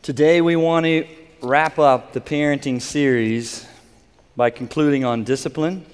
Today we want to wrap up the parenting series by concluding on discipline.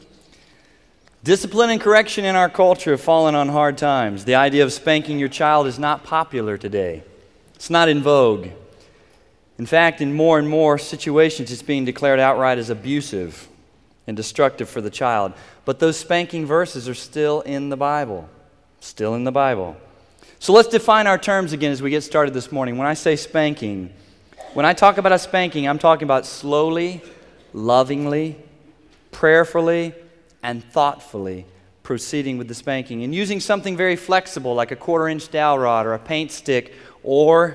Discipline and correction in our culture have fallen on hard times. The idea of spanking your child is not popular today. It's not in vogue. In fact, in more and more situations, it's being declared outright as abusive and destructive for the child. But those spanking verses are still in the Bible. Still in the Bible. So let's define our terms again as we get started this morning. When I say spanking, when I talk about a spanking, I'm talking about slowly, lovingly, prayerfully, and thoughtfully proceeding with the spanking. And using something very flexible like a 1/4-inch dowel rod or a paint stick or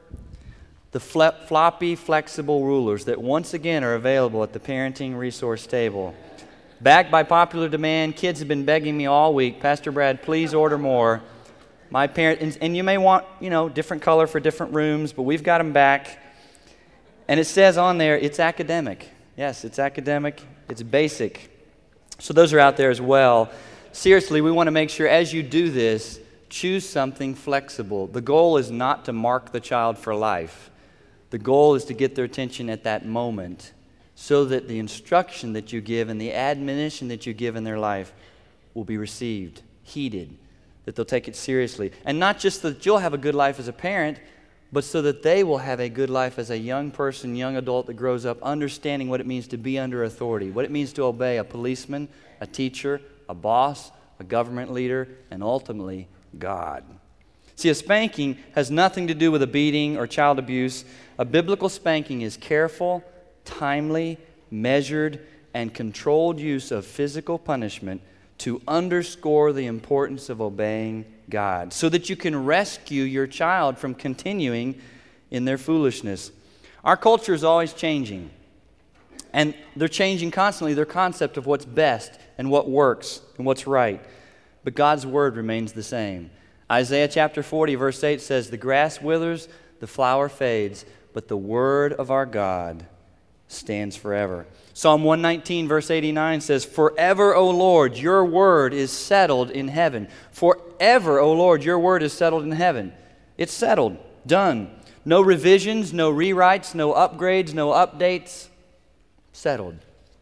the floppy, flexible rulers that once again are available at the parenting resource table. Backed by popular demand, kids have been begging me all week, Pastor Brad, please order more. My parent, and you may want, different color for different rooms, but we've got them back. And it says on there, it's academic. Yes, it's academic. It's basic. So those are out there as well. Seriously, we want to make sure as you do this, choose something flexible. The goal is not to mark the child for life. The goal is to get their attention at that moment so that the instruction that you give and the admonition that you give in their life will be received, heeded, that they'll take it seriously. And not just that you'll have a good life as a parent, but so that they will have a good life as a young person, young adult that grows up understanding what it means to be under authority, what it means to obey a policeman, a teacher, a boss, a government leader, and ultimately God. See, a spanking has nothing to do with a beating or child abuse. A biblical spanking is careful, timely, measured, and controlled use of physical punishment to underscore the importance of obeying God so that you can rescue your child from continuing in their foolishness. Our culture is always changing, and they're changing constantly their concept of what's best and what works and what's right. But God's word remains the same. Isaiah chapter 40, verse 8 says, "The grass withers, the flower fades, but the word of our God stands forever." Psalm 119, verse 89 says, "Forever, O Lord, your word is settled in heaven." Forever, O Lord, your word is settled in heaven. It's settled, done. No revisions, no rewrites, no upgrades, no updates. Settled.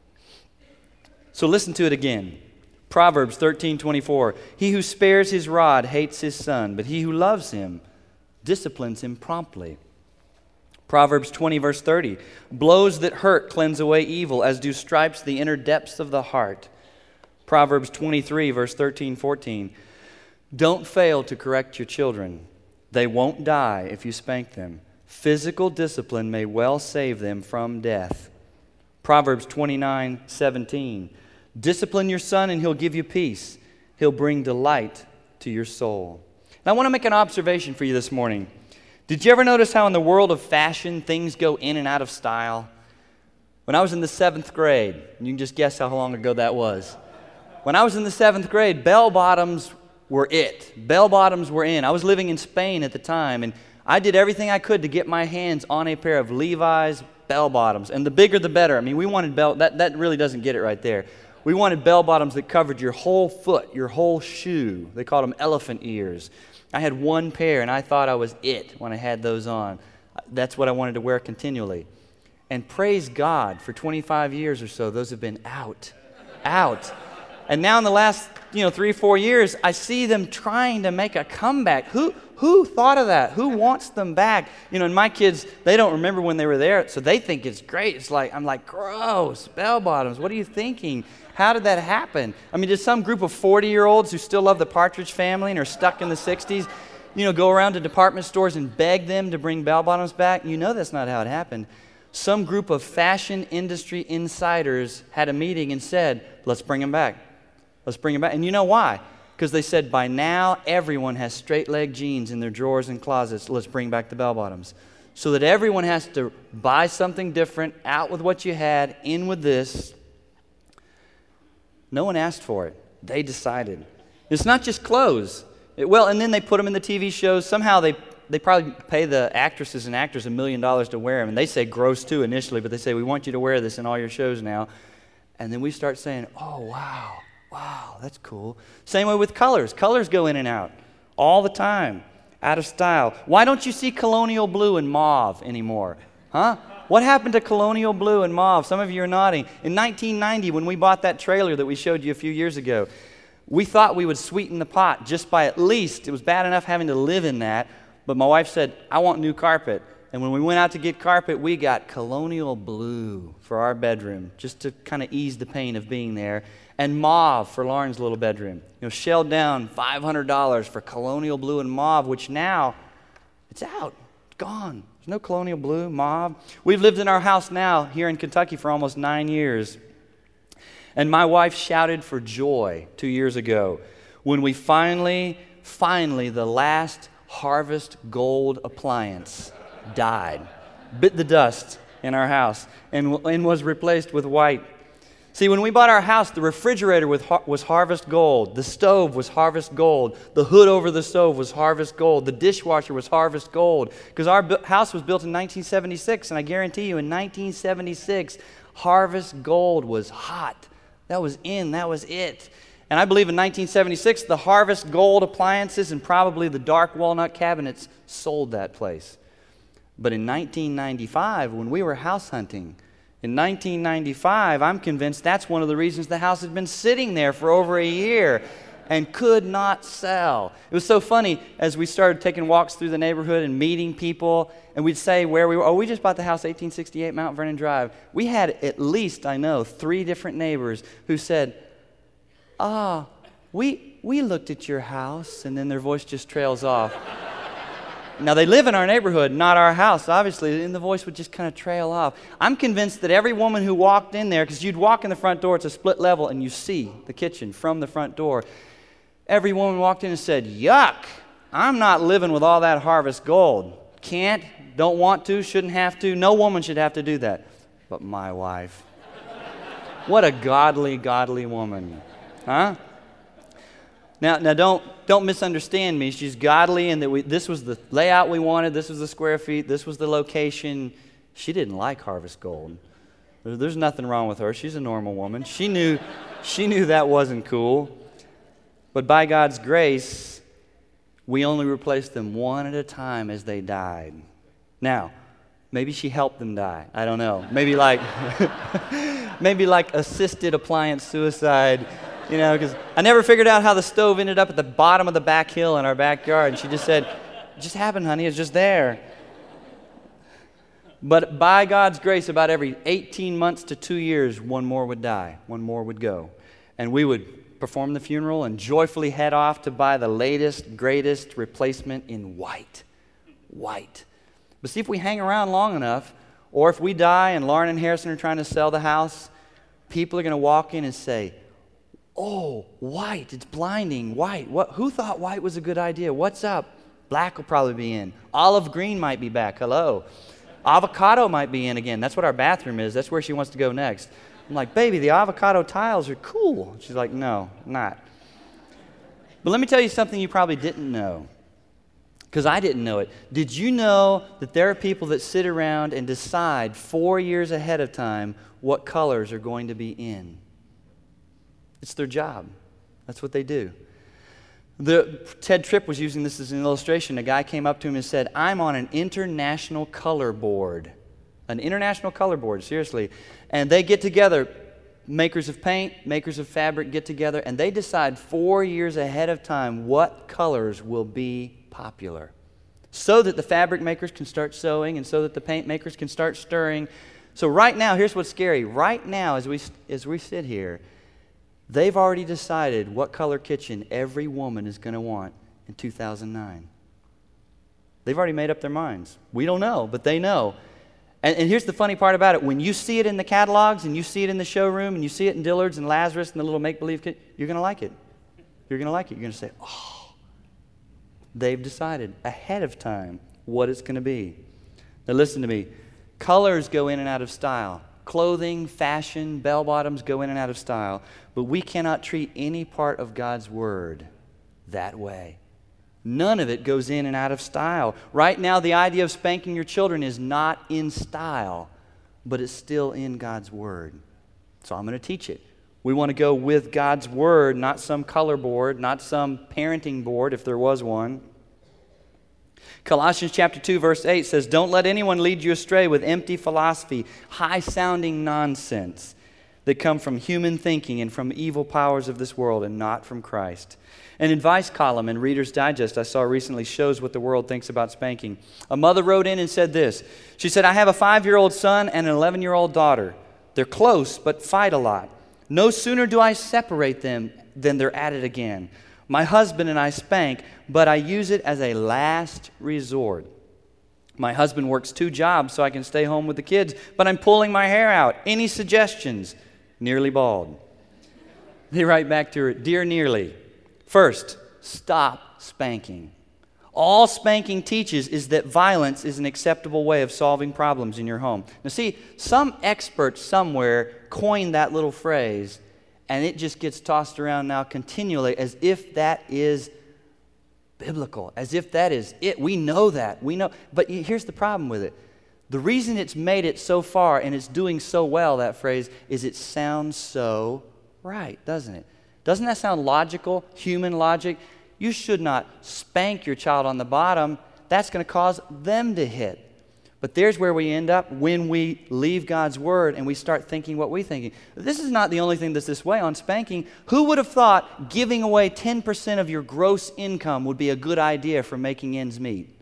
So listen to it again. Proverbs 13:24, "He who spares his rod hates his son, but he who loves him disciplines him promptly." Proverbs 20, verse 30, "Blows that hurt cleanse away evil, as do stripes the inner depths of the heart." Proverbs 23, verse 13-14, "Don't fail to correct your children. They won't die if you spank them. Physical discipline may well save them from death." Proverbs 29:17, "Discipline your son and he'll give you peace. He'll bring delight to your soul." Now I want to make an observation for you this morning. Did you ever notice how in the world of fashion things go in and out of style? When I was in the 7th grade, and you can just guess how long ago that was. When I was in the 7th grade, bell-bottoms were it. Bell-bottoms were in. I was living in Spain at the time, and I did everything I could to get my hands on a pair of Levi's bell-bottoms. And the bigger the better. I mean, we wanted that really doesn't get it right there. We wanted bell-bottoms that covered your whole foot, your whole shoe. They called them elephant ears. I had one pair, and I thought I was it when I had those on. That's what I wanted to wear continually. And praise God, for 25 years or so, those have been out. And now in the last 3 or 4 years, I see them trying to make a comeback. Who thought of that? Who wants them back? And my kids, they don't remember when they were there, so they think it's great. I'm like, gross, bell-bottoms, what are you thinking? How did that happen? I mean, did some group of 40-year-olds who still love the Partridge Family and are stuck in the 60s, go around to department stores and beg them to bring bell-bottoms back? That's not how it happened. Some group of fashion industry insiders had a meeting and said, let's bring them back. Let's bring them back. And you know why? Because they said by now everyone has straight-leg jeans in their drawers and closets. Let's bring back the bell-bottoms. So that everyone has to buy something different, out with what you had, in with this. No one asked for it. They decided. It's not just clothes. And then they put them in the TV shows. Somehow they probably pay the actresses and actors $1 million to wear them. And they say gross too initially, but they say, we want you to wear this in all your shows now. And then we start saying, oh, wow, that's cool. Same way with colors. Colors go in and out all the time. Out of style. Why don't you see colonial blue and mauve anymore? Huh? What happened to colonial blue and mauve? Some of you are nodding. In 1990, when we bought that trailer that we showed you a few years ago, we thought we would sweeten the pot just by at least, it was bad enough having to live in that, but my wife said, I want new carpet. And when we went out to get carpet, we got colonial blue for our bedroom, just to kind of ease the pain of being there, and mauve for Lauren's little bedroom. Shelled down $500 for colonial blue and mauve, which now, it's out, it's gone. There's no colonial blue, mauve. We've lived in our house now here in Kentucky for almost 9 years. And my wife shouted for joy 2 years ago when we finally, the last Harvest Gold appliance died, bit the dust in our house, and was replaced with white. See, when we bought our house, the refrigerator was Harvest Gold. The stove was Harvest Gold. The hood over the stove was Harvest Gold. The dishwasher was Harvest Gold. Because our house was built in 1976, and I guarantee you, in 1976, Harvest Gold was hot. That was in, that was it. And I believe in 1976, the Harvest Gold appliances and probably the dark walnut cabinets sold that place. But in 1995, when we were house hunting, in 1995, I'm convinced that's one of the reasons the house had been sitting there for over a year and could not sell. It was so funny as we started taking walks through the neighborhood and meeting people, and we'd say where we were. Oh, we just bought the house, 1868 Mount Vernon Drive. We had at least, I know, 3 different neighbors who said, we looked at your house, and then their voice just trails off. Now, they live in our neighborhood, not our house, obviously, and the voice would just kind of trail off. I'm convinced that every woman who walked in there, because you'd walk in the front door, it's a split level, and you see the kitchen from the front door. Every woman walked in and said, yuck, I'm not living with all that Harvest Gold. Can't, don't want to, shouldn't have to. No woman should have to do that. But my wife. What a godly, godly woman. Huh? Now don't misunderstand me. She's godly in that this was the layout we wanted, this was the square feet, this was the location. She didn't like Harvest Gold. There's nothing wrong with her. She's a normal woman. She knew that wasn't cool. But by God's grace, we only replaced them one at a time as they died. Now, maybe she helped them die. I don't know. Maybe like assisted appliance suicide. Because I never figured out how the stove ended up at the bottom of the back hill in our backyard. And she just said, it just happened, honey. It's just there. But by God's grace, about every 18 months to 2 years, one more would die. One more would go. And we would perform the funeral and joyfully head off to buy the latest, greatest replacement in white. White. But see, if we hang around long enough, or if we die and Lauren and Harrison are trying to sell the house, people are going to walk in and say, oh, white, it's blinding, white. Who thought white was a good idea? What's up? Black will probably be in. Olive green might be back. Hello. Avocado might be in again. That's what our bathroom is. That's where she wants to go next. I'm like, baby, the avocado tiles are cool. She's like, no, not. But let me tell you something you probably didn't know, because I didn't know it. Did you know that there are people that sit around and decide 4 years ahead of time what colors are going to be in? It's their job. That's what they do. Ted Tripp was using this as an illustration. A guy came up to him and said, I'm on an international color board. An international color board, seriously. And they get together, makers of paint, makers of fabric get together, and they decide 4 years ahead of time what colors will be popular, so that the fabric makers can start sewing and so that the paint makers can start stirring. So right now, here's what's scary. Right now, as we sit here, they've already decided what color kitchen every woman is going to want in 2009. They've already made up their minds. We don't know, but they know. And here's the funny part about it. When you see it in the catalogs and you see it in the showroom and you see it in Dillard's and Lazarus and the little make-believe kit, you're going to like it. You're going to like it. You're going to say, oh, they've decided ahead of time what it's going to be. Now listen to me. Colors go in and out of style. Clothing, fashion, bell-bottoms go in and out of style. But we cannot treat any part of God's Word that way. None of it goes in and out of style. Right now, the idea of spanking your children is not in style, but it's still in God's Word. So I'm going to teach it. We want to go with God's Word, not some color board, not some parenting board, if there was one. Colossians chapter 2, verse 8 says, "Don't let anyone lead you astray with empty philosophy, high-sounding nonsense that come from human thinking and from evil powers of this world and not from Christ." An advice column in Reader's Digest I saw recently shows what the world thinks about spanking. A mother wrote in and said this. She said, "I have a 5-year-old son and an 11-year-old daughter. They're close but fight a lot. No sooner do I separate them than they're at it again. My husband and I spank, but I use it as a last resort. My husband works 2 jobs so I can stay home with the kids, but I'm pulling my hair out. Any suggestions? Nearly bald." They write back to her, "Dear Nearly, first, stop spanking. All spanking teaches is that violence is an acceptable way of solving problems in your home." Now see, some expert somewhere coined that little phrase, and it just gets tossed around now continually as if that is biblical, as if that is it. We know that. We know. But here's the problem with it. The reason it's made it so far and it's doing so well, that phrase, is it sounds so right, doesn't it? Doesn't that sound logical, human logic? You should not spank your child on the bottom. That's going to cause them to hit. But there's where we end up when we leave God's Word and we start thinking what we're thinking. This is not the only thing that's this way on spanking. Who would have thought giving away 10% of your gross income would be a good idea for making ends meet?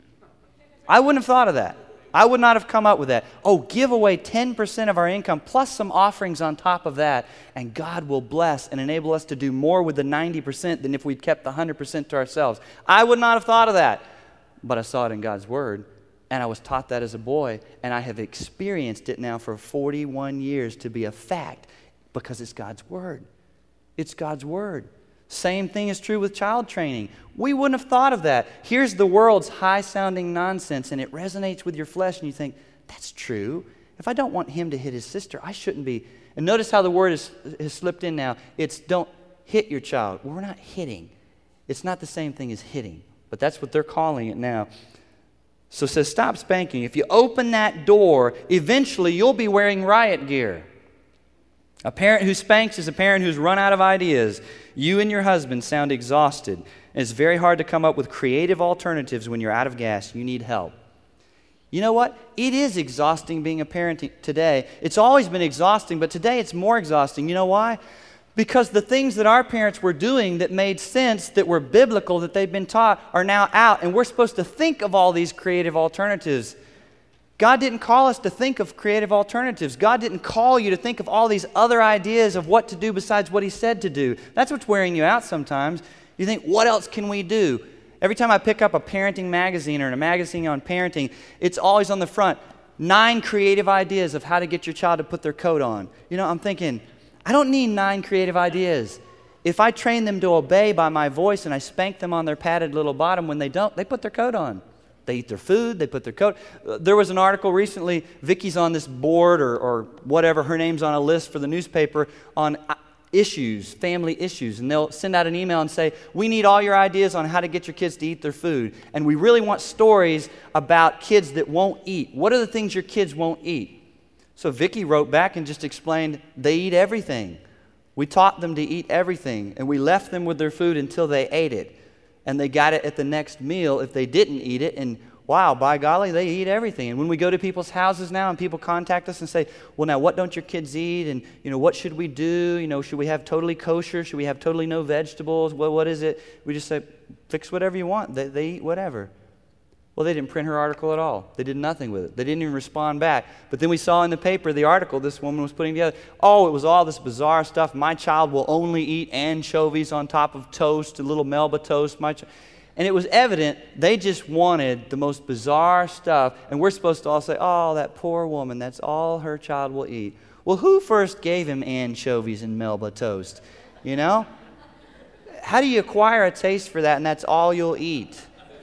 I wouldn't have thought of that. I would not have come up with that. Oh, give away 10% of our income plus some offerings on top of that, and God will bless and enable us to do more with the 90% than if we'd kept the 100% to ourselves. I would not have thought of that. But I saw it in God's Word. And I was taught that as a boy, and I have experienced it now for 41 years to be a fact because it's God's Word. It's God's Word. Same thing is true with child training. We wouldn't have thought of that. Here's the world's high-sounding nonsense, and it resonates with your flesh, and you think, that's true. If I don't want him to hit his sister, I shouldn't be. And notice how the word has slipped in now. It's don't hit your child. Well, we're not hitting. It's not the same thing as hitting, but that's what they're calling it now. So it says, stop spanking. If you open that door, eventually you'll be wearing riot gear. A parent who spanks is a parent who's run out of ideas. You and your husband sound exhausted. And it's very hard to come up with creative alternatives when you're out of gas. You need help. You know what? It is exhausting being a parent today. It's always been exhausting, but today it's more exhausting. You know why? Because the things that our parents were doing that made sense, that were biblical, that they've been taught, are now out. And we're supposed to think of all these creative alternatives. God didn't call us to think of creative alternatives. God didn't call you to think of all these other ideas of what to do besides what He said to do. That's what's wearing you out sometimes. You think, what else can we do? Every time I pick up a parenting magazine or a magazine on parenting, it's always on the front, 9 creative ideas of how to get your child to put their coat on. You know, I'm thinking, I don't need 9 creative ideas. If I train them to obey by my voice and I spank them on their padded little bottom, when they don't, they put their coat on. They eat their food, they put their coat. There was an article recently, Vicky's on this board or whatever, her name's on a list for the newspaper on issues, family issues. And they'll send out an email and say, we need all your ideas on how to get your kids to eat their food. And we really want stories about kids that won't eat. What are the things your kids won't eat? So Vicky wrote back and just explained, they eat everything. We taught them to eat everything, and we left them with their food until they ate it. And they got it at the next meal if they didn't eat it, and wow, by golly, they eat everything. And when we go to people's houses now and people contact us and say, well, now what don't your kids eat? And, what should we do? Should we have totally kosher? Should we have totally no vegetables? Well, what is it? We just say, fix whatever you want. They eat whatever. Well, they didn't print her article at all. They did nothing with it. They didn't even respond back. But then we saw in the paper the article this woman was putting together. Oh, it was all this bizarre stuff. My child will only eat anchovies on top of toast, a little Melba toast. And it was evident they just wanted the most bizarre stuff. And we're supposed to all say, oh, that poor woman, that's all her child will eat. Well, who first gave him anchovies and Melba toast? How do you acquire a taste for that and that's all you'll eat?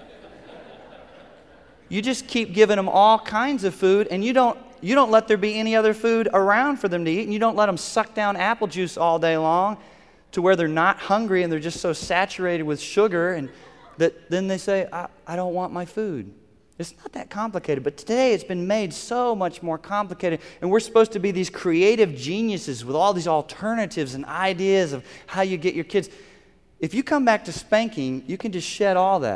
You just keep giving them all kinds of food, and you don't let there be any other food around for them to eat, and you don't let them suck down apple juice all day long to where they're not hungry and they're just so saturated with sugar, and that then they say, I don't want my food. It's not that complicated, but today it's been made so much more complicated, and we're supposed to be these creative geniuses with all these alternatives and ideas of how you get your kids. If you come back to spanking, you can just shed all that.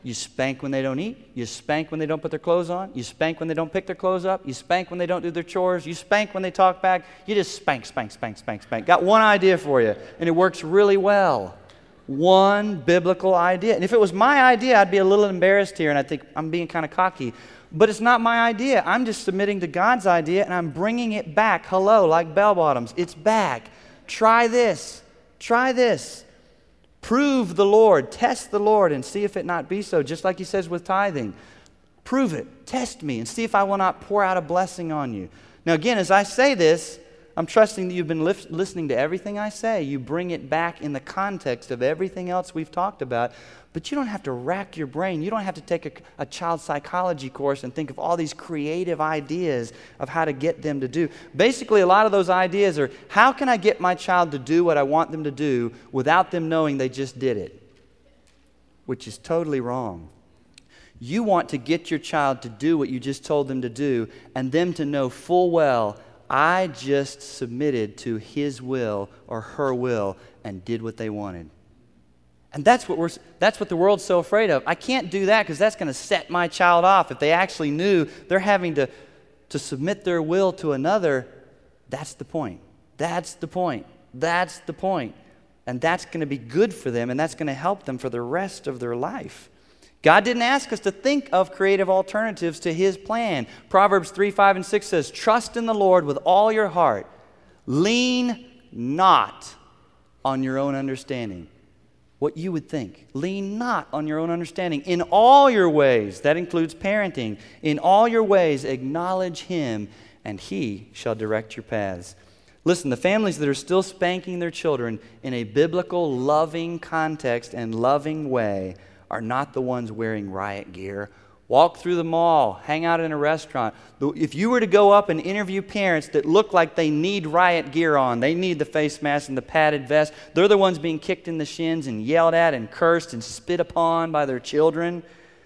You spank when they don't eat. You spank when they don't put their clothes on. You spank when they don't pick their clothes up. You spank when they don't do their chores. You spank when they talk back. You just spank, spank, spank, spank, spank. Got one idea for you, and it works really well. One biblical idea. And if it was my idea, I'd be a little embarrassed here, and I think I'm being kind of cocky. But it's not my idea. I'm just submitting to God's idea, and I'm bringing it back. Hello, like bell bottoms. It's back. Try this. Try this. Prove the Lord. Test the Lord and see if it not be so. Just like he says with tithing. Prove it. Test me and see if I will not pour out a blessing on you. Now again, as I say this, I'm trusting that you've been listening to everything I say. You bring it back in the context of everything else we've talked about. But you don't have to rack your brain. You don't have to take a child psychology course and think of all these creative ideas of how to get them to do. Basically, a lot of those ideas are, how can I get my child to do what I want them to do without them knowing they just did it? Which is totally wrong. You want to get your child to do what you just told them to do, and them to know full well, I just submitted to his will or her will and did what they wanted. And that's what the world's so afraid of. I can't do that because that's going to set my child off. If they actually knew they're having to submit their will to another, that's the point. That's the point. That's the point. And that's going to be good for them, and that's going to help them for the rest of their life. God didn't ask us to think of creative alternatives to his plan. Proverbs 3, 5, and 6 says, trust in the Lord with all your heart. Lean not on your own understanding. What you would think. Lean not on your own understanding. In all your ways, that includes parenting, in all your ways acknowledge him, and he shall direct your paths. Listen, the families that are still spanking their children in a biblical, loving context and loving way are not the ones wearing riot gear. Walk through the mall, hang out in a restaurant. If you were to go up and interview parents that look like they need riot gear on, they need the face mask and the padded vest, they're the ones being kicked in the shins and yelled at and cursed and spit upon by their children.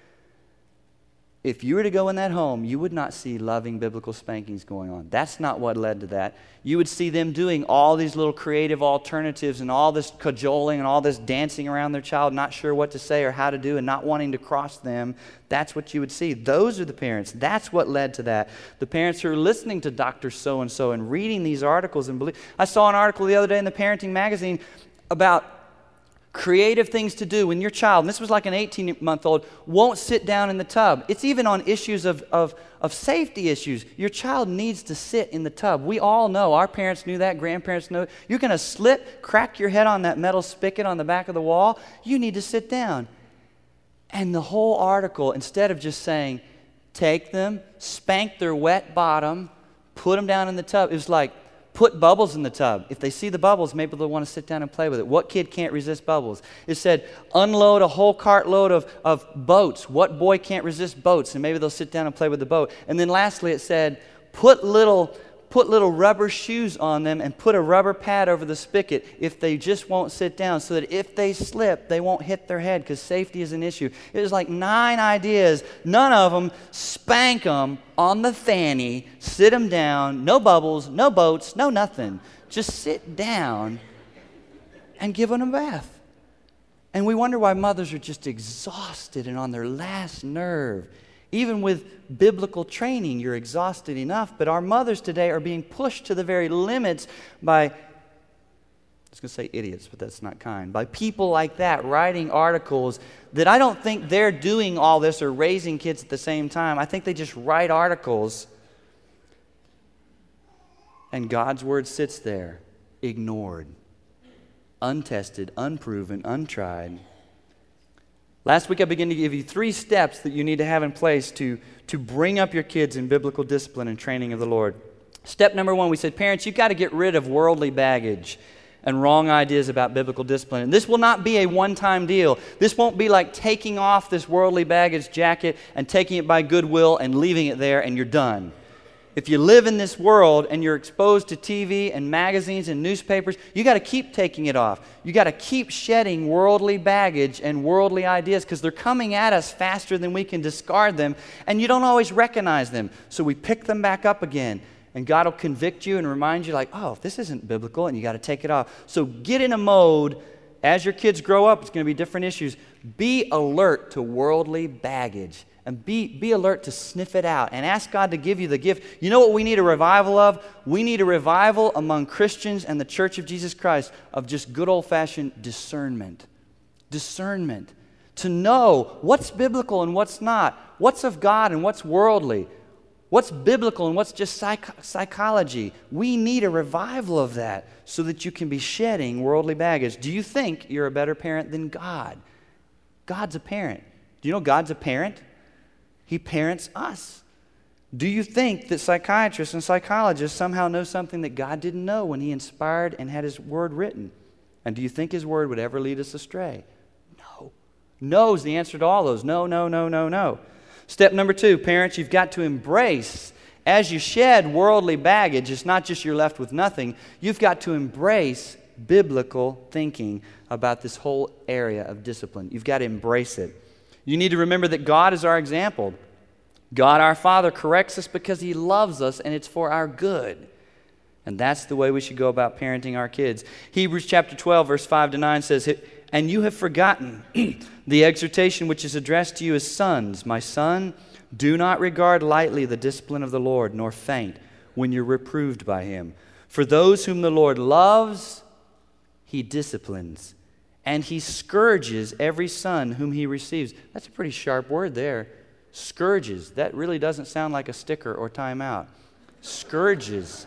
If you were to go in that home, you would not see loving biblical spankings going on. That's not what led to that. You would see them doing all these little creative alternatives and all this cajoling and all this dancing around their child, not sure what to say or how to do and not wanting to cross them. That's what you would see. Those are the parents. That's what led to that. The parents who are listening to Dr. So-and-so and reading these articles and believe. I saw an article the other day in the Parenting Magazine about creative things to do when your child, and this was like an 18-month-old, won't sit down in the tub. It's even on issues of safety issues. Your child needs to sit in the tub. We all know, our parents knew that, grandparents know. You're going to slip, crack your head on that metal spigot on the back of the wall. You need to sit down. And the whole article, instead of just saying, take them, spank their wet bottom, put them down in the tub, it was like, put bubbles in the tub. If they see the bubbles, maybe they'll want to sit down and play with it. What kid can't resist bubbles? It said, unload a whole cartload of boats. What boy can't resist boats? And maybe they'll sit down and play with the boat. And then lastly, it said, put little rubber shoes on them and put a rubber pad over the spigot if they just won't sit down, so that if they slip, they won't hit their head, because safety is an issue. It was like 9 ideas. None of them. Spank them on the fanny, sit them down, no bubbles, no boats, no nothing. Just sit down and give them a bath. And we wonder why mothers are just exhausted and on their last nerve. Even with biblical training, you're exhausted enough. But our mothers today are being pushed to the very limits by, I was going to say idiots, but that's not kind, by people like that writing articles that I don't think they're doing all this or raising kids at the same time. I think they just write articles and God's word sits there, ignored, untested, unproven, untried. Last week I began to give you 3 steps that you need to have in place to bring up your kids in biblical discipline and training of the Lord. Step number 1, we said, parents, you've got to get rid of worldly baggage and wrong ideas about biblical discipline. And this will not be a one-time deal. This won't be like taking off this worldly baggage jacket and taking it by goodwill and leaving it there and you're done. If you live in this world and you're exposed to TV and magazines and newspapers, you got to keep taking it off. You got to keep shedding worldly baggage and worldly ideas, because they're coming at us faster than we can discard them, and you don't always recognize them. So we pick them back up again, and God will convict you and remind you like, oh, this isn't biblical, and you got to take it off. So get in a mode As your kids grow up, it's going to be different issues. Be alert to worldly baggage. And be alert to sniff it out and ask God to give you the gift. You know what we need a revival of? We need a revival among Christians and the Church of Jesus Christ of just good old-fashioned discernment. Discernment. To know what's biblical and what's not. What's of God and what's worldly. What's biblical and what's just psychology. We need a revival of that so that you can be shedding worldly baggage. Do you think you're a better parent than God? God's a parent. Do you know God's a parent? He parents us. Do you think that psychiatrists and psychologists somehow know something that God didn't know when He inspired and had His Word written? And do you think His Word would ever lead us astray? No. No is the answer to all those. No, no, no, no, no. Step number 2, parents, you've got to embrace, as you shed worldly baggage, it's not just you're left with nothing, you've got to embrace biblical thinking about this whole area of discipline. You've got to embrace it. You need to remember that God is our example. God our Father corrects us because He loves us and it's for our good. And that's the way we should go about parenting our kids. Hebrews chapter 12, verse 5-9 says, "And you have forgotten the exhortation which is addressed to you as sons. My son, do not regard lightly the discipline of the Lord, nor faint when you're reproved by Him. For those whom the Lord loves, He disciplines, and He scourges every son whom He receives." That's a pretty sharp word there. Scourges. That really doesn't sound like a sticker or timeout. Scourges.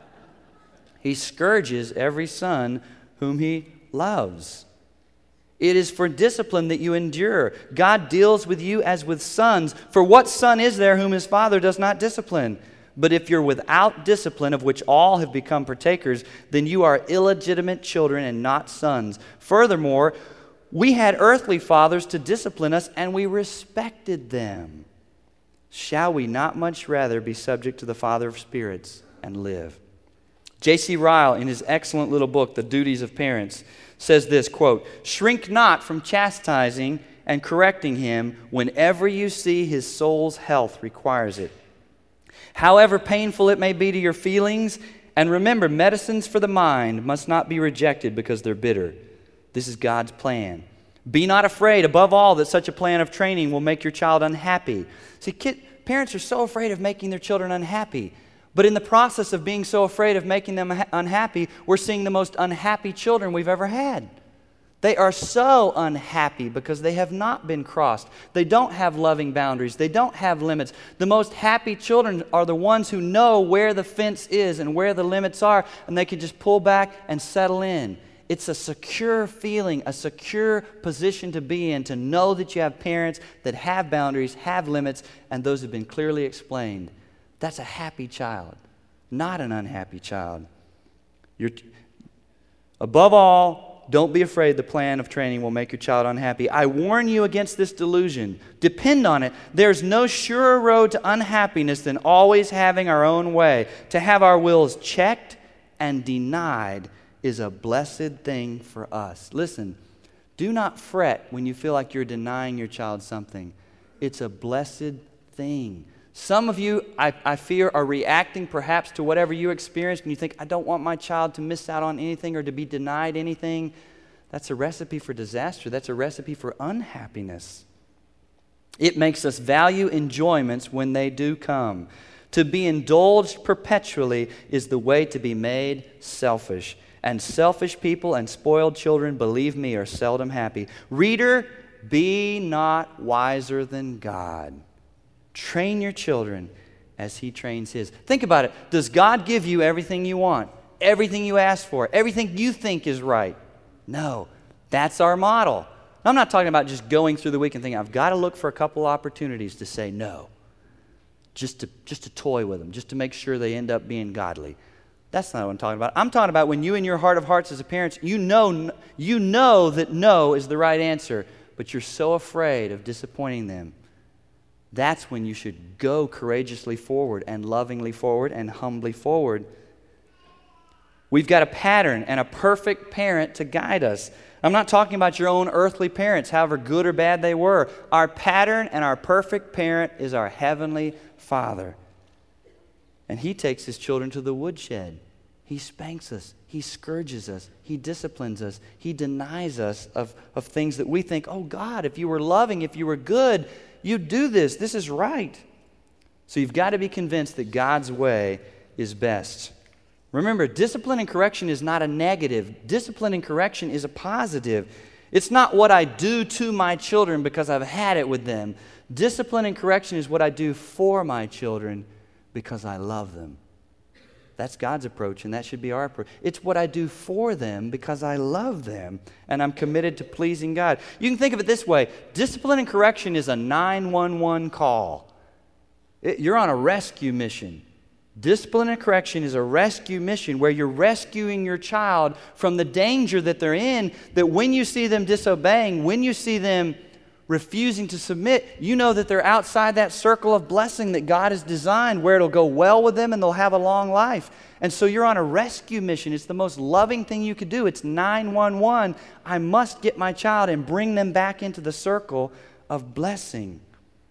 He scourges every son whom He loves. It is for discipline that you endure. God deals with you as with sons. For what son is there whom his father does not discipline? But if you're without discipline, of which all have become partakers, then you are illegitimate children and not sons. Furthermore, we had earthly fathers to discipline us, and we respected them. Shall we not much rather be subject to the Father of spirits and live? J.C. Ryle, in his excellent little book, The Duties of Parents, says this, quote, "Shrink not from chastising and correcting him whenever you see his soul's health requires it. However painful it may be to your feelings, and remember, medicines for the mind must not be rejected because they're bitter. This is God's plan. Be not afraid, above all, that such a plan of training will make your child unhappy." See, parents are so afraid of making their children unhappy. But in the process of being so afraid of making them unhappy, we're seeing the most unhappy children we've ever had. They are so unhappy because they have not been crossed. They don't have loving boundaries. They don't have limits. The most happy children are the ones who know where the fence is and where the limits are, and they can just pull back and settle in. It's a secure feeling, a secure position to be in, to know that you have parents that have boundaries, have limits, and those have been clearly explained. That's a happy child, not an unhappy child. Above all, don't be afraid the plan of training will make your child unhappy. I warn you against this delusion. Depend on it. There's no surer road to unhappiness than always having our own way. To have our wills checked and denied is a blessed thing for us. Listen, do not fret when you feel like you're denying your child something. It's a blessed thing. Some of you, I fear, are reacting perhaps to whatever you experienced, and you think, I don't want my child to miss out on anything or to be denied anything. That's a recipe for disaster. That's a recipe for unhappiness. It makes us value enjoyments when they do come. To be indulged perpetually is the way to be made selfish. And selfish people and spoiled children, believe me, are seldom happy. Reader, be not wiser than God. Train your children as He trains His. Think about it. Does God give you everything you want? Everything you ask for? Everything you think is right? No. That's our model. I'm not talking about just going through the week and thinking, I've got to look for a couple opportunities to say no. Just to toy with them, just to make sure they end up being godly. That's not what I'm talking about. I'm talking about when you in your heart of hearts as a parent, you know that no is the right answer, but you're so afraid of disappointing them. That's when you should go courageously forward and lovingly forward and humbly forward. We've got a pattern and a perfect parent to guide us. I'm not talking about your own earthly parents, however good or bad they were. Our pattern and our perfect parent is our Heavenly Father. And He takes His children to the woodshed. He spanks us. He scourges us. He disciplines us. He denies us of things that we think, oh God, if you were loving, if you were good, you'd do this. This is right. So you've got to be convinced that God's way is best. Remember, discipline and correction is not a negative. Discipline and correction is a positive. It's not what I do to my children because I've had it with them. Discipline and correction is what I do for my children because I love them. That's God's approach, and that should be our approach. It's what I do for them because I love them, and I'm committed to pleasing God. You can think of it this way. Discipline and correction is a 911 call. You're on a rescue mission. Discipline and correction is a rescue mission where you're rescuing your child from the danger that they're in, that when you see them disobeying, when you see them refusing to submit, you know that they're outside that circle of blessing that God has designed where it'll go well with them and they'll have a long life. And so you're on a rescue mission. It's the most loving thing you could do. It's 911. I must get my child and bring them back into the circle of blessing.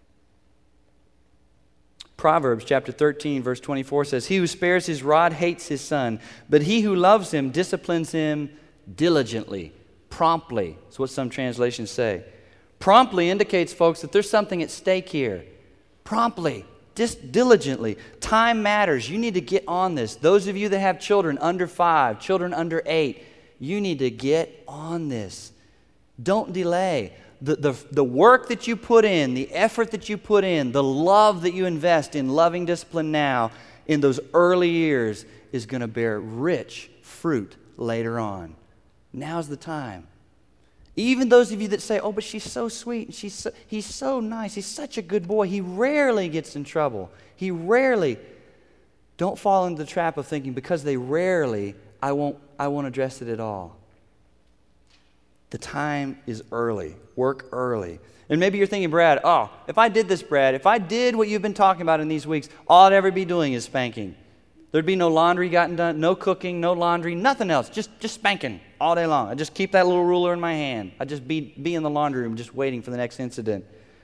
Proverbs chapter 13, verse 24 says, "He who spares his rod hates his son, but he who loves him disciplines him diligently," promptly. That's what some translations say. Promptly indicates, folks, that there's something at stake here. Promptly, diligently. Time matters. You need to get on this. Those of you that have children under 5, children under 8, you need to get on this. Don't delay. The work that you put in, the effort that you put in, the love that you invest in loving discipline now in those early years is going to bear rich fruit later on. Now's the time. Even those of you that say, oh, but she's so sweet, and he's so nice, he's such a good boy, he rarely gets in trouble. He rarely. Don't fall into the trap of thinking, because they rarely, I won't address it at all. The time is early. Work early. And maybe you're thinking, Brad, oh, if I did this, Brad, if I did what you've been talking about in these weeks, all I'd ever be doing is spanking. There'd be no laundry gotten done, no cooking, no laundry, nothing else. Just spanking all day long. I'd just keep that little ruler in my hand. I'd just be in the laundry room just waiting for the next incident.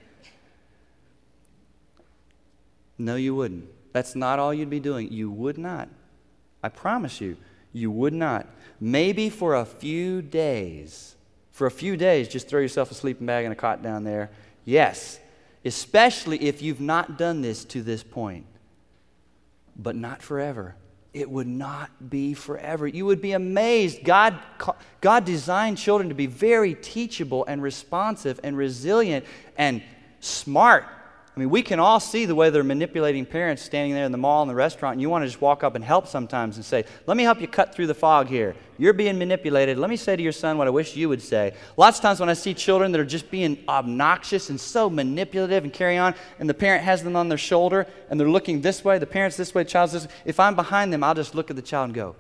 No, you wouldn't. That's not all you'd be doing. You would not. I promise you, you would not. Maybe for a few days. For a few days, just throw yourself a sleeping bag and a cot down there. Yes, especially if you've not done this to this point. But not forever. It would not be forever. You would be amazed. God designed children to be very teachable and responsive and resilient and smart. I mean, we can all see the way they're manipulating parents standing there in the mall and the restaurant, and you want to just walk up and help sometimes and say, let me help you cut through the fog here. You're being manipulated. Let me say to your son what I wish you would say. Lots of times when I see children that are just being obnoxious and so manipulative and carry on, and the parent has them on their shoulder, and they're looking this way, the parent's this way, the child's this way. If I'm behind them, I'll just look at the child and go,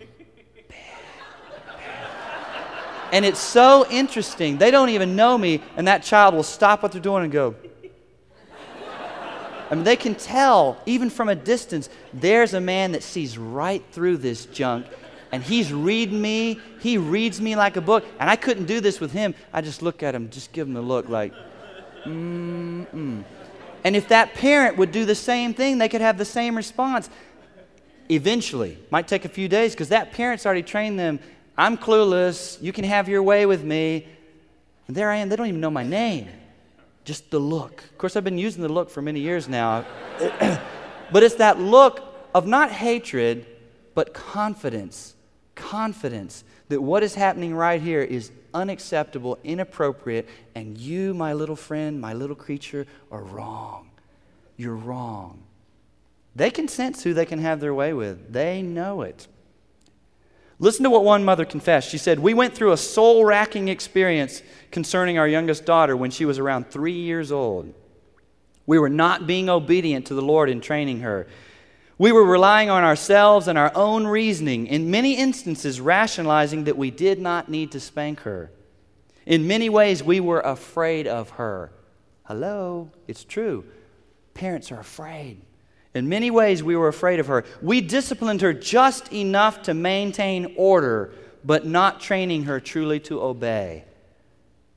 and it's so interesting. They don't even know me, and that child will stop what they're doing and go, I mean, they can tell, even from a distance, there's a man that sees right through this junk, and he's reading me. He reads me like a book, and I couldn't do this with him. I just look at him, just give him a look like, And if that parent would do the same thing, they could have the same response. Eventually, might take a few days, because that parent's already trained them. I'm clueless. You can have your way with me. And there I am. They don't even know my name. Just the look. Of course, I've been using the look for many years now. But it's that look of not hatred, but confidence. Confidence that what is happening right here is unacceptable, inappropriate, and you, my little friend, my little creature, are wrong. You're wrong. They can sense who they can have their way with. They know it. Listen to what one mother confessed. She said, we went through a soul-racking experience concerning our youngest daughter when she was around 3 years old. We were not being obedient to the Lord in training her. We were relying on ourselves and our own reasoning, in many instances rationalizing that we did not need to spank her. In many ways, we were afraid of her. Hello, it's true. Parents are afraid. In many ways, we were afraid of her. We disciplined her just enough to maintain order, but not training her truly to obey.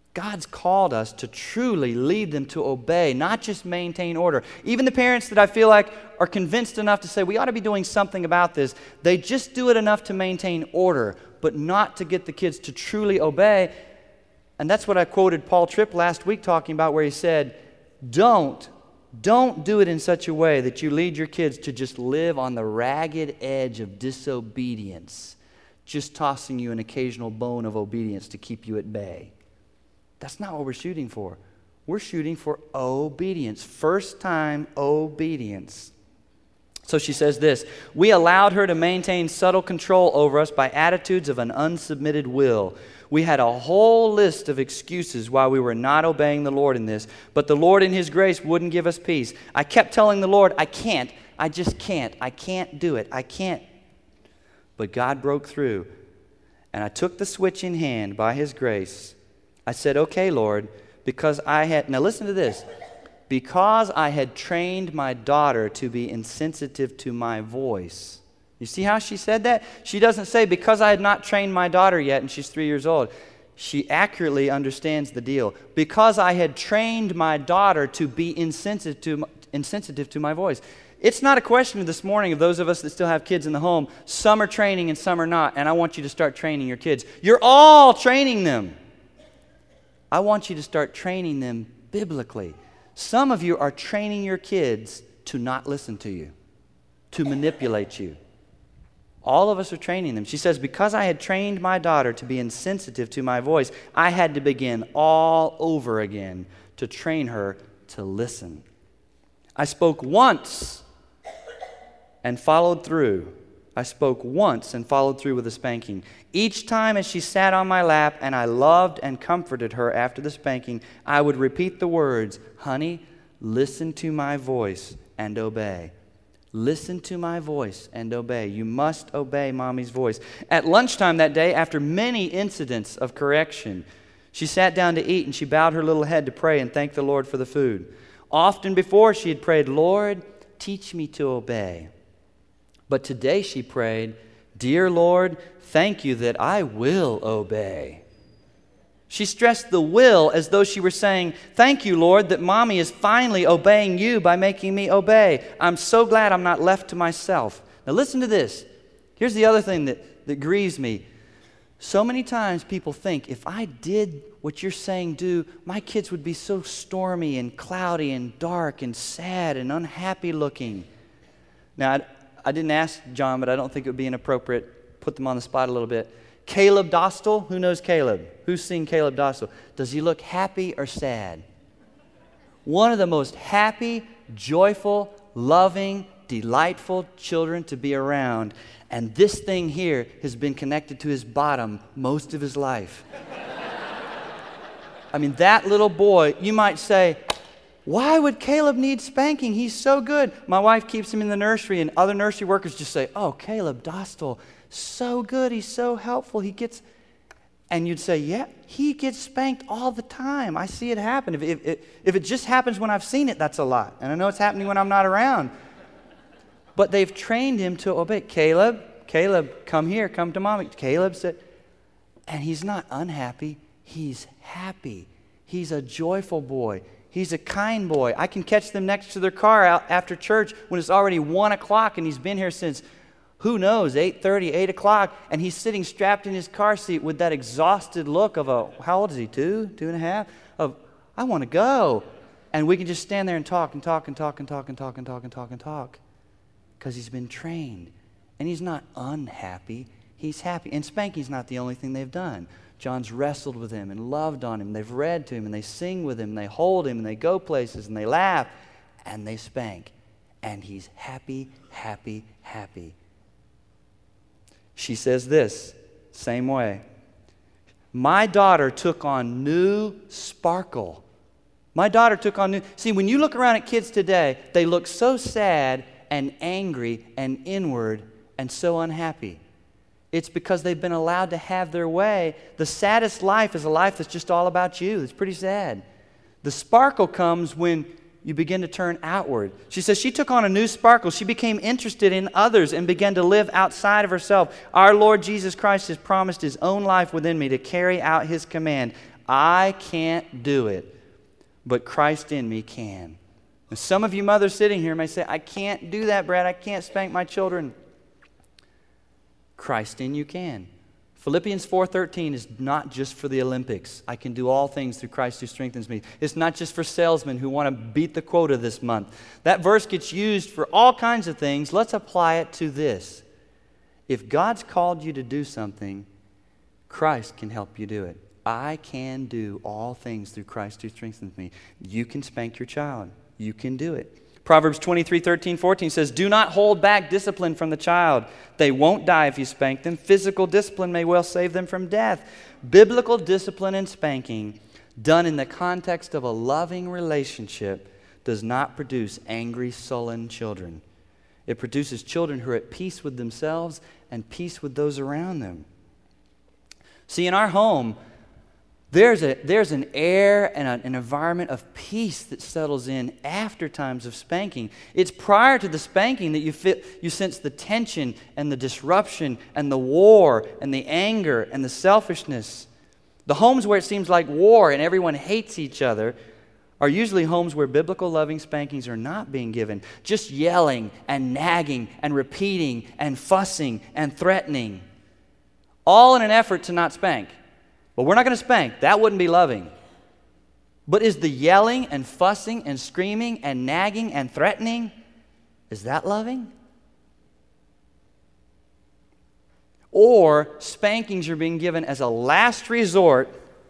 God's called us to truly lead them to obey, not just maintain order. Even the parents that I feel like are convinced enough to say we ought to be doing something about this, they just do it enough to maintain order, but not to get the kids to truly obey. And that's what I quoted Paul Tripp last week talking about, where he said, don't do it in such a way that you lead your kids to just live on the ragged edge of disobedience, just tossing you an occasional bone of obedience to keep you at bay. That's not what we're shooting for. We're shooting for obedience. First time obedience. So she says this, we allowed her to maintain subtle control over us by attitudes of an unsubmitted will. We had a whole list of excuses why we were not obeying the Lord in this, but the Lord in His grace wouldn't give us peace. I kept telling the Lord, I can't. I just can't. I can't do it. I can't. But God broke through, and I took the switch in hand by His grace. I said, okay, Lord, now listen to this, because I had trained my daughter to be insensitive to my voice. You see how she said that? She doesn't say, because I had not trained my daughter yet and she's 3 years old. She accurately understands the deal. Because I had trained my daughter to be insensitive to my voice. It's not a question this morning of those of us that still have kids in the home. Some are training and some are not, and I want you to start training your kids. You're all training them. I want you to start training them biblically. Some of you are training your kids to not listen to you, to manipulate you. All of us are training them. She says, because I had trained my daughter to be insensitive to my voice, I had to begin all over again to train her to listen. I spoke once and followed through. I spoke once and followed through with a spanking. Each time as she sat on my lap and I loved and comforted her after the spanking, I would repeat the words, honey, listen to my voice and obey. Listen to my voice and obey. You must obey mommy's voice. At lunchtime that day, after many incidents of correction, she sat down to eat and she bowed her little head to pray and thank the Lord for the food. Often before she had prayed, Lord, teach me to obey. But today she prayed, dear Lord, thank you that I will obey. She stressed the will as though she were saying, thank you, Lord, that mommy is finally obeying you by making me obey. I'm so glad I'm not left to myself. Now listen to this. Here's the other thing that grieves me. So many times people think, if I did what you're saying do, my kids would be so stormy and cloudy and dark and sad and unhappy looking. Now, I didn't ask John, but I don't think it would be inappropriate. Put them on the spot a little bit. Caleb Dostal, who knows Caleb? Who's seen Caleb Dostal? Does he look happy or sad? One of the most happy, joyful, loving, delightful children to be around. And this thing here has been connected to his bottom most of his life. I mean, that little boy, you might say, why would Caleb need spanking? He's so good. My wife keeps him in the nursery, and other nursery workers just say, oh, Caleb Dostal, so good. He's so helpful. And you'd say, yeah, he gets spanked all the time. I see it happen. If it just happens when I've seen it, that's a lot. And I know it's happening when I'm not around. But they've trained him to obey. Caleb, come here, come to mommy. Caleb said, and he's not unhappy. He's happy. He's a joyful boy. He's a kind boy. I can catch them next to their car out after church when it's already 1 o'clock and he's been here since, who knows, 8:30, 8 o'clock, and he's sitting strapped in his car seat with that exhausted look of how old is he, 2 and a half, of, I want to go. And we can just stand there and talk and talk and talk and talk and talk and talk and talk and talk because he's been trained. And he's not unhappy. He's happy. And spanking's not the only thing they've done. John's wrestled with him and loved on him. They've read to him and they sing with him and they hold him and they go places and they laugh and they spank. And he's happy, happy, happy. She says this, same way. My daughter took on new sparkle. My daughter took on new... See, when you look around at kids today, they look so sad and angry and inward and so unhappy. It's because they've been allowed to have their way. The saddest life is a life that's just all about you. It's pretty sad. The sparkle comes when you begin to turn outward. She says she took on a new sparkle. She became interested in others and began to live outside of herself. Our Lord Jesus Christ has promised His own life within me to carry out His command. I can't do it, but Christ in me can. And some of you mothers sitting here may say, I can't do that, Brad. I can't spank my children. Christ in you can. Philippians 4:13 is not just for the Olympics. I can do all things through Christ who strengthens me. It's not just for salesmen who want to beat the quota this month. That verse gets used for all kinds of things. Let's apply it to this. If God's called you to do something, Christ can help you do it. I can do all things through Christ who strengthens me. You can spank your child. You can do it. Proverbs 23:13-14 says, do not hold back discipline from the child. They won't die if you spank them. Physical discipline may well save them from death. Biblical discipline and spanking, done in the context of a loving relationship, does not produce angry, sullen children. It produces children who are at peace with themselves and peace with those around them. See, in our home, there's an air and an environment of peace that settles in after times of spanking. It's prior to the spanking that you sense the tension and the disruption and the war and the anger and the selfishness. The homes where it seems like war and everyone hates each other are usually homes where biblical loving spankings are not being given. Just yelling and nagging and repeating and fussing and threatening. All in an effort to not spank. But we're not going to spank. That wouldn't be loving. But is the yelling and fussing and screaming and nagging and threatening, is that loving? Or spankings are being given as a last resort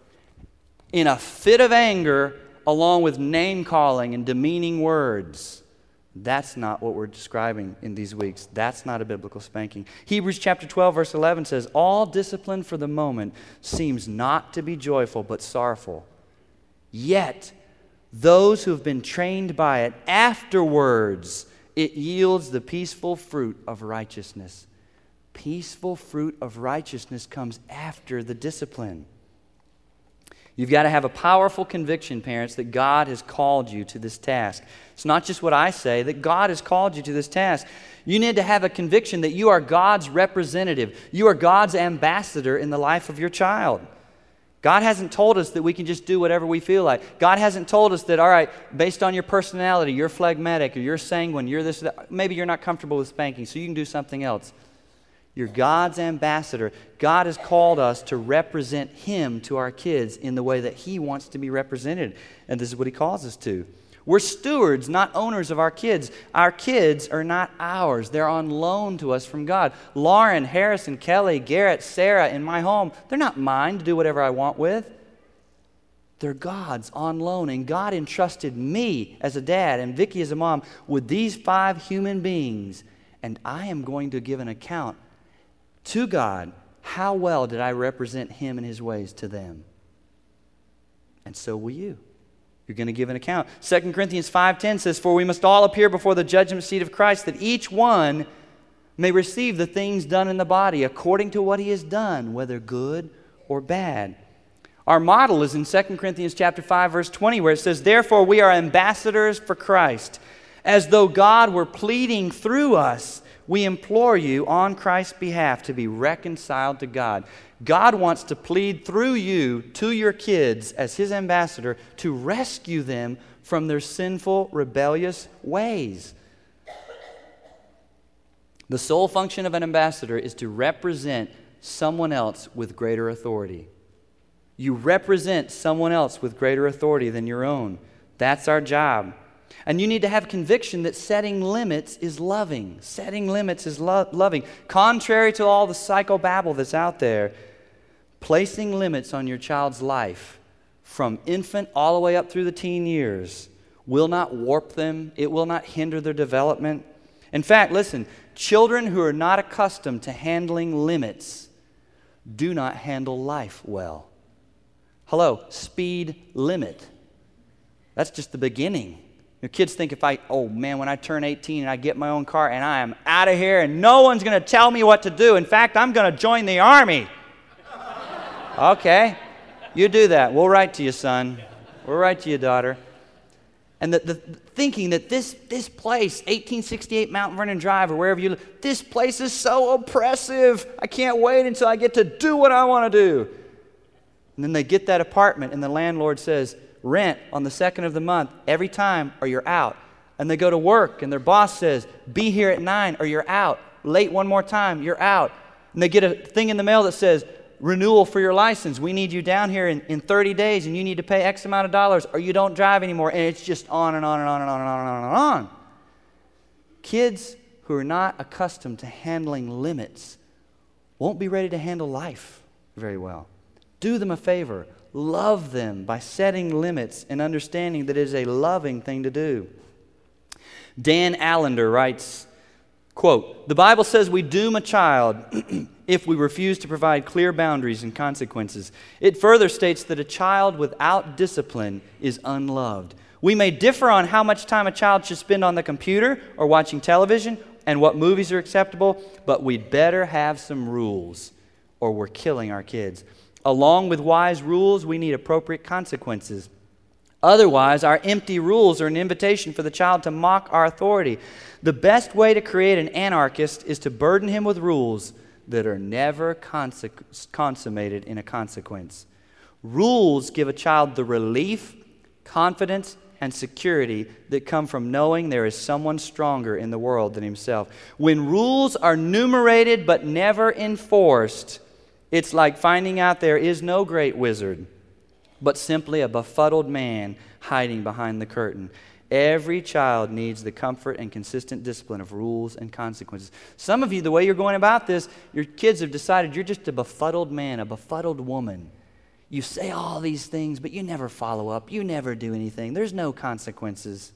in a fit of anger along with name-calling and demeaning words. That's not what we're describing in these weeks. That's not a biblical spanking. Hebrews chapter 12, verse 11 says, all discipline for the moment seems not to be joyful but sorrowful. Yet, those who have been trained by it, afterwards, it yields the peaceful fruit of righteousness. Peaceful fruit of righteousness comes after the discipline. You've got to have a powerful conviction, parents, that God has called you to this task. It's not just what I say, that God has called you to this task. You need to have a conviction that you are God's representative. You are God's ambassador in the life of your child. God hasn't told us that we can just do whatever we feel like. God hasn't told us that, all right, based on your personality, you're phlegmatic or you're sanguine, you're this, that. Maybe you're not comfortable with spanking, so you can do something else. You're God's ambassador. God has called us to represent Him to our kids in the way that He wants to be represented. And this is what He calls us to. We're stewards, not owners of our kids. Our kids are not ours. They're on loan to us from God. Lauren, Harrison, Kelly, Garrett, Sarah in my home, they're not mine to do whatever I want with. They're God's on loan. And God entrusted me as a dad and Vicki as a mom with these 5 human beings. And I am going to give an account to God. How well did I represent Him and His ways to them? And so will you. You're going to give an account. 2 Corinthians 5:10 says, for we must all appear before the judgment seat of Christ, that each one may receive the things done in the body according to what he has done, whether good or bad. Our model is in 2 Corinthians chapter 5, verse 20, where it says, therefore we are ambassadors for Christ, as though God were pleading through us. We implore you on Christ's behalf to be reconciled to God. God wants to plead through you to your kids as His ambassador to rescue them from their sinful, rebellious ways. The sole function of an ambassador is to represent someone else with greater authority. You represent someone else with greater authority than your own. That's our job. And you need to have conviction that setting limits is loving. Setting limits is loving. Contrary to all the psychobabble that's out there, placing limits on your child's life from infant all the way up through the teen years will not warp them. It will not hinder their development. In fact, listen, children who are not accustomed to handling limits do not handle life well. Hello, speed limit. That's just the beginning. Your kids think when I turn 18 and I get my own car and I am out of here and no one's going to tell me what to do. In fact, I'm going to join the army. Okay, you do that. We'll write to you, son. We'll write to you, daughter. And the thinking that this place, 1868 Mount Vernon Drive or wherever you live, this place is so oppressive. I can't wait until I get to do what I want to do. And then they get that apartment, and the landlord says, rent on the second of the month every time or you're out. And they go to work, and their boss says, be here at 9 or you're out. Late one more time, you're out. And they get a thing in the mail that says, renewal for your license. We need you down here in 30 days, and you need to pay X amount of dollars, or you don't drive anymore. And it's just on and on and on and on and on and on and on. Kids who are not accustomed to handling limits won't be ready to handle life very well. Do them a favor. Love them by setting limits and understanding that it is a loving thing to do. Dan Allender writes, quote, the Bible says we doom a child if we refuse to provide clear boundaries and consequences. It further states that a child without discipline is unloved. We may differ on how much time a child should spend on the computer or watching television and what movies are acceptable, but we'd better have some rules or we're killing our kids. Along with wise rules, we need appropriate consequences. Otherwise, our empty rules are an invitation for the child to mock our authority. The best way to create an anarchist is to burden him with rules that are never consummated in a consequence. Rules give a child the relief, confidence, and security that come from knowing there is someone stronger in the world than himself. When rules are enumerated but never enforced, it's like finding out there is no great wizard, but simply a befuddled man hiding behind the curtain. Every child needs the comfort and consistent discipline of rules and consequences. Some of you, the way you're going about this, your kids have decided you're just a befuddled man, a befuddled woman. You say all these things, but you never follow up. You never do anything. There's no consequences.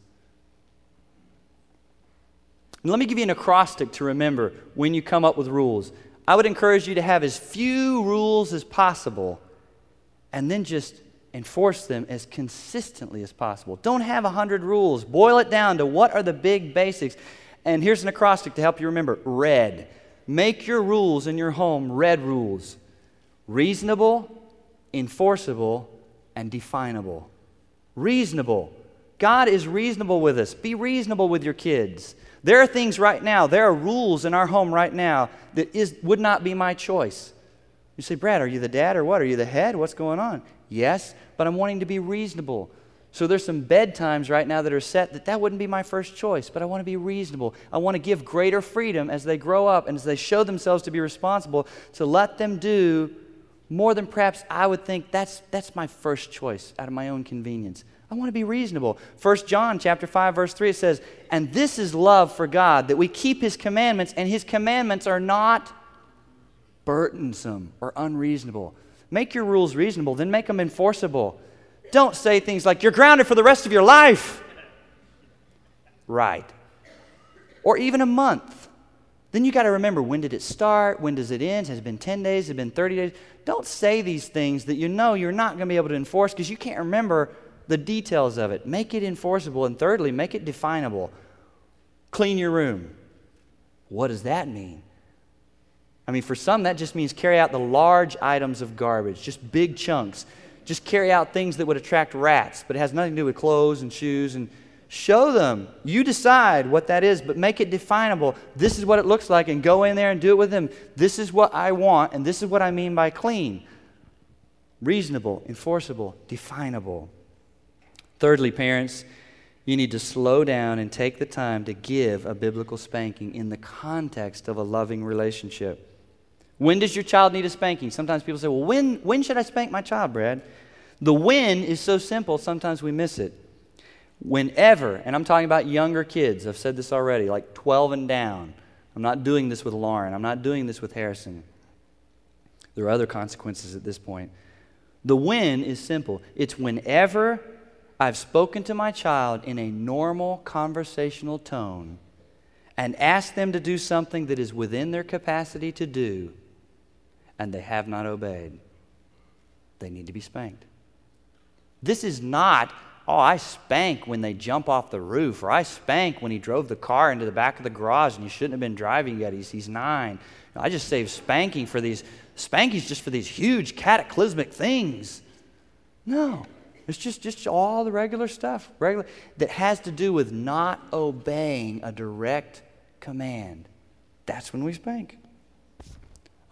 And let me give you an acrostic to remember when you come up with rules. I would encourage you to have as few rules as possible and then just enforce them as consistently as possible. Don't have 100 rules. Boil it down to what are the big basics. And here's an acrostic to help you remember. RED. Make your rules in your home RED rules. Reasonable, enforceable, and definable. Reasonable. God is reasonable with us. Be reasonable with your kids. There are things right now, there are rules in our home right now that would not be my choice. You say, Brad, are you the dad or what? Are you the head? What's going on? Yes, but I'm wanting to be reasonable. So there's some bedtimes right now that are set that wouldn't be my first choice, but I want to be reasonable. I want to give greater freedom as they grow up and as they show themselves to be responsible to let them do more than perhaps I would think that's my first choice out of my own convenience. I want to be reasonable. 1 John chapter 5, verse 3, it says, and this is love for God, that we keep His commandments, and His commandments are not burdensome or unreasonable. Make your rules reasonable, then make them enforceable. Don't say things like, you're grounded for the rest of your life. Right. Or even a month. Then you got to remember, when did it start? When does it end? Has it been 10 days? Has it been 30 days? Don't say these things that you know you're not going to be able to enforce because you can't remember the details of it. Make it enforceable. And thirdly, make it definable. Clean your room. What does that mean? I mean, for some, that just means carry out the large items of garbage, just big chunks. Just carry out things that would attract rats, but it has nothing to do with clothes and shoes. And show them. You decide what that is, but make it definable. This is what it looks like, and go in there and do it with them. This is what I want, and this is what I mean by clean. Reasonable, enforceable, definable. Thirdly, parents, you need to slow down and take the time to give a biblical spanking in the context of a loving relationship. When does your child need a spanking? Sometimes people say, well, when should I spank my child, Brad? The when is so simple, sometimes we miss it. Whenever, and I'm talking about younger kids, I've said this already, like 12 and down. I'm not doing this with Lauren. I'm not doing this with Harrison. There are other consequences at this point. The when is simple. It's whenever I've spoken to my child in a normal conversational tone and asked them to do something that is within their capacity to do, and they have not obeyed. They need to be spanked. This is not, oh, I spank when they jump off the roof, or I spank when he drove the car into the back of the garage and he shouldn't have been driving yet. He's 9. No, I just save spanking for these, spanking's just for these huge cataclysmic things. No, it's just all the regular stuff, that has to do with not obeying a direct command. That's when we spank.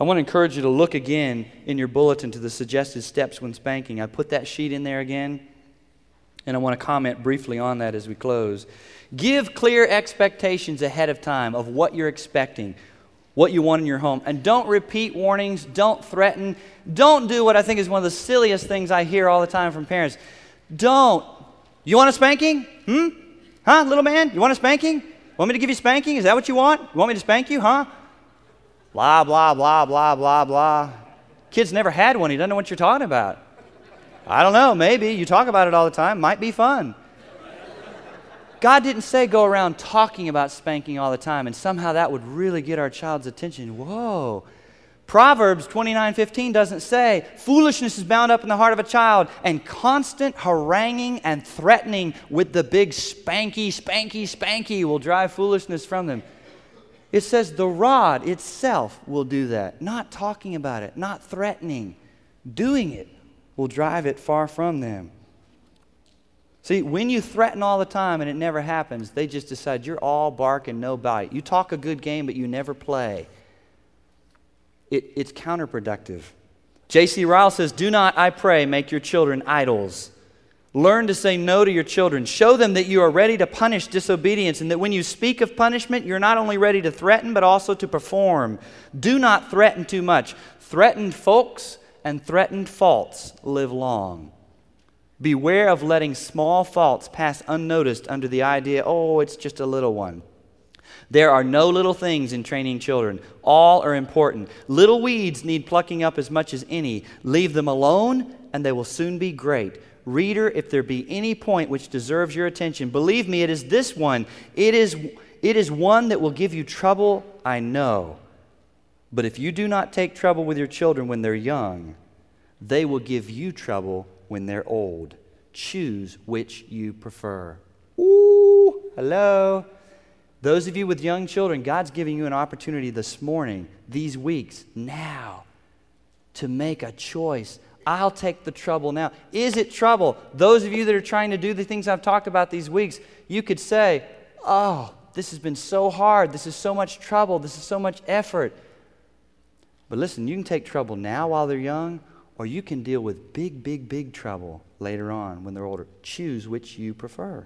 I want to encourage you to look again in your bulletin to the suggested steps when spanking. I put that sheet in there again, and I want to comment briefly on that as we close. Give clear expectations ahead of time of what you're expecting, what you want in your home. And don't repeat warnings. Don't threaten. Don't do what I think is one of the silliest things I hear all the time from parents. Don't. You want a spanking? Huh, little man? You want a spanking? Want me to give you spanking? Is that what you want? You want me to spank you, huh? Blah, blah, blah, blah, blah, blah. Kid's never had one. He doesn't know what you're talking about. I don't know. Maybe. You talk about it all the time. Might be fun. God didn't say go around talking about spanking all the time, and somehow that would really get our child's attention. Whoa. Proverbs 29:15 doesn't say foolishness is bound up in the heart of a child, and constant haranguing and threatening with the big spanky, spanky, spanky will drive foolishness from them. It says the rod itself will do that. Not talking about it, not threatening. Doing it will drive it far from them. See, when you threaten all the time and it never happens, they just decide you're all bark and no bite. You talk a good game, but you never play. It's counterproductive. J.C. Ryle says, do not, I pray, make your children idols. Learn to say no to your children. Show them that you are ready to punish disobedience, and that when you speak of punishment, you're not only ready to threaten, but also to perform. Do not threaten too much. Threatened folks and threatened faults live long. Beware of letting small faults pass unnoticed under the idea, oh, it's just a little one. There are no little things in training children. All are important. Little weeds need plucking up as much as any. Leave them alone, and they will soon be great. Reader, if there be any point which deserves your attention, believe me, it is this one. It is one that will give you trouble, I know. But if you do not take trouble with your children when they're young, they will give you trouble when they're old. Choose which you prefer. Ooh, hello. Those of you with young children, God's giving you an opportunity this morning, these weeks, now, to make a choice. I'll take the trouble now. Is it trouble? Those of you that are trying to do the things I've talked about these weeks, you could say, oh, this has been so hard. This is so much trouble. This is so much effort. But listen, you can take trouble now while they're young, or you can deal with big, big, big trouble later on when they're older. Choose which you prefer.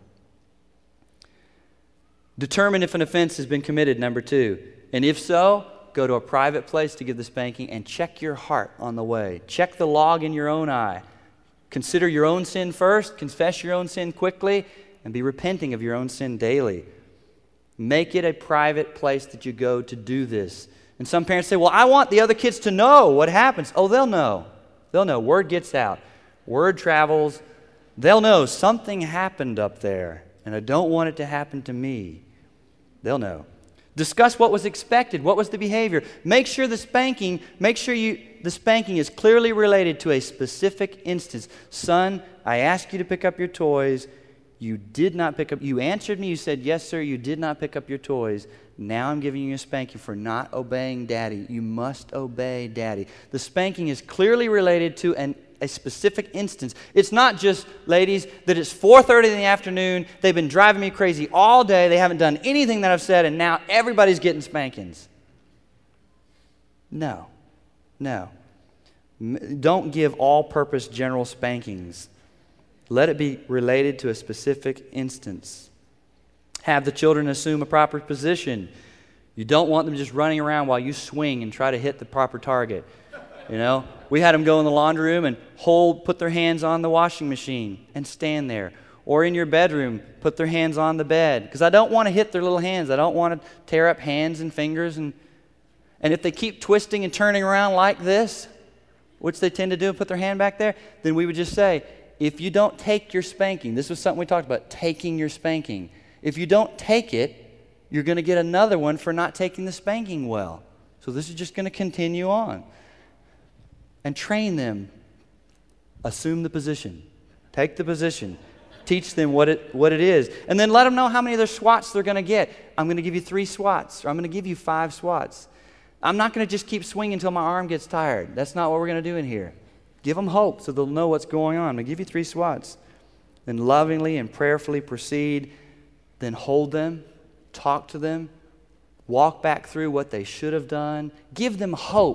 Determine if an offense has been committed, number 2. And if so, go to a private place to give the spanking and check your heart on the way. Check the log in your own eye. Consider your own sin first, confess your own sin quickly, and be repenting of your own sin daily. Make it a private place that you go to do this. And some parents say, well, I want the other kids to know what happens. Oh, they'll know. They'll know. Word gets out. Word travels. They'll know something happened up there, and I don't want it to happen to me. They'll know. Discuss what was expected. What was the behavior? Make sure the spanking is clearly related to a specific instance. Son, I asked you to pick up your toys. You did not pick up. You answered me. You said, yes, sir, you did not pick up your toys. Now I'm giving you a spanking for not obeying Daddy. You must obey Daddy. The spanking is clearly related to a specific instance. It's not just, ladies, that it's 4:30 in the afternoon, they've been driving me crazy all day, they haven't done anything that I've said, and now everybody's getting spankings. No. Don't give all-purpose general spankings. Let it be related to a specific instance. Have the children assume a proper position. You don't want them just running around while you swing and try to hit the proper target. You know, we had them go in the laundry room and put their hands on the washing machine and stand there. Or in your bedroom, put their hands on the bed. Because I don't want to hit their little hands. I don't want to tear up hands and fingers. And if they keep twisting and turning around like this, which they tend to do and put their hand back there, then we would just say, if you don't take your spanking, this was something we talked about, taking your spanking. If you don't take it, you're going to get another one for not taking the spanking well. So this is just going to continue on. And train them. Assume the position. Take the position. Teach them what it is. And then let them know how many of their swats they're going to get. I'm going to give you 3 swats. Or I'm going to give you 5 swats. I'm not going to just keep swinging until my arm gets tired. That's not what we're going to do in here. Give them hope so they'll know what's going on. I'm going to give you 3 swats. Then lovingly and prayerfully proceed. Then hold them. Talk to them. Walk back through what they should have done. Give them hope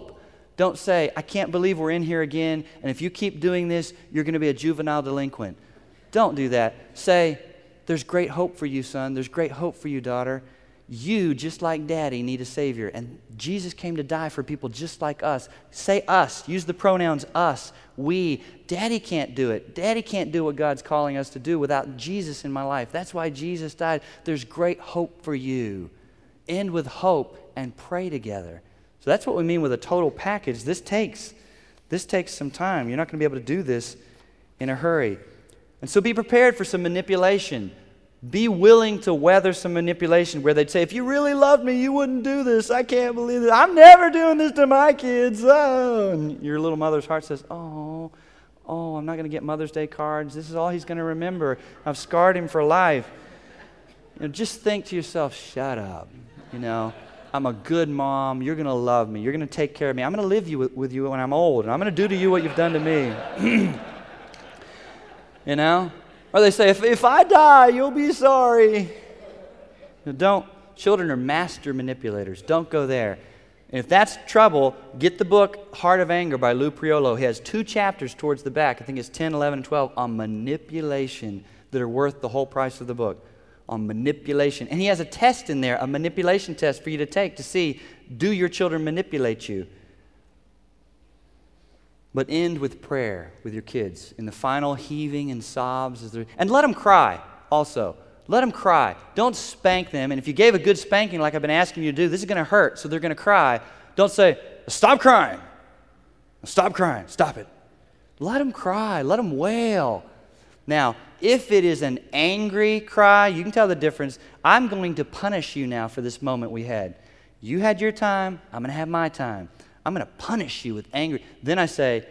Don't say, I can't believe we're in here again, and if you keep doing this, you're going to be a juvenile delinquent. Don't do that. Say, there's great hope for you, son. There's great hope for you, daughter. You, just like Daddy, need a Savior. And Jesus came to die for people just like us. Say us. Use the pronouns us, we. Daddy can't do it. Daddy can't do what God's calling us to do without Jesus in my life. That's why Jesus died. There's great hope for you. End with hope and pray together. So that's what we mean with a total package. This takes some time. You're not going to be able to do this in a hurry. And so be prepared for some manipulation. Be willing to weather some manipulation where they'd say, if you really loved me, you wouldn't do this. I can't believe it. I'm never doing this to my kids. Oh. And your little mother's heart says, oh, I'm not going to get Mother's Day cards. This is all he's going to remember. I've scarred him for life. Just think to yourself, shut up. I'm a good mom. You're going to love me. You're going to take care of me. I'm going to live with you when I'm old, and I'm going to do to you what you've done to me. Or they say, if I die, you'll be sorry. Children are master manipulators. Don't go there. And if that's trouble, get the book Heart of Anger by Lou Priolo. He has 2 chapters towards the back, I think it's 10, 11, and 12, on manipulation that are worth the whole price of the book. On manipulation. And he has a test in there, a manipulation test for you to take to see, do your children manipulate you? But end with prayer with your kids in the final heaving and sobs. And let them cry also. Let them cry. Don't spank them. And if you gave a good spanking like I've been asking you to do, this is going to hurt, so they're going to cry. Don't say, stop crying. Stop crying. Stop it. Let them cry. Let them wail. Now, if it is an angry cry, you can tell the difference. I'm going to punish you now for this moment we had. You had your time. I'm going to have my time. I'm going to punish you with anger. Then I say,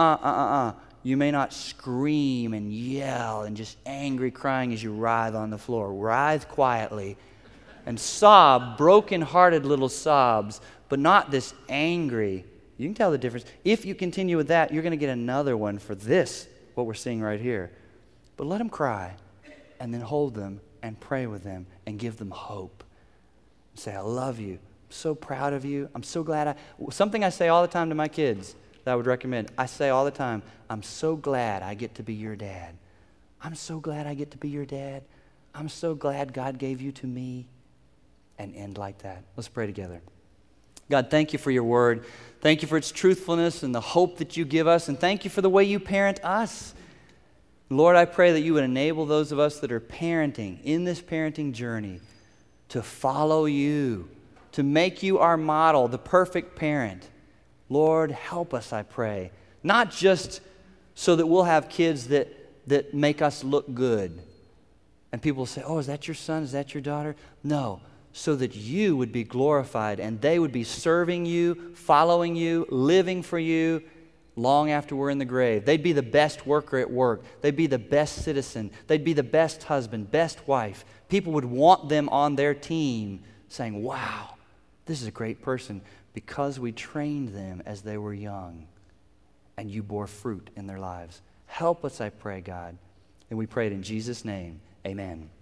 You may not scream and yell and just angry crying as you writhe on the floor. Writhe quietly and sob, broken-hearted little sobs, but not this angry. You can tell the difference. If you continue with that, you're going to get another one for this, what we're seeing right here. But let them cry and then hold them and pray with them and give them hope. Say, I love you. So proud of you. I'm so glad something I say all the time to my kids that I would recommend. I say all the time, I'm so glad I get to be your dad. I'm so glad I get to be your dad. I'm so glad God gave you to me. And end like that. Let's pray together. God, thank you for your word. Thank you for its truthfulness and the hope that you give us. And thank you for the way you parent us. Lord, I pray that you would enable those of us that are parenting in this parenting journey to follow you, to make you our model, the perfect parent. Lord, help us, I pray. Not just so that we'll have kids that make us look good. And people will say, oh, is that your son? Is that your daughter? No, so that you would be glorified and they would be serving you, following you, living for you long after we're in the grave. They'd be the best worker at work. They'd be the best citizen. They'd be the best husband, best wife. People would want them on their team saying, wow, this is a great person because we trained them as they were young and you bore fruit in their lives. Help us, I pray, God. And we pray it in Jesus' name. Amen.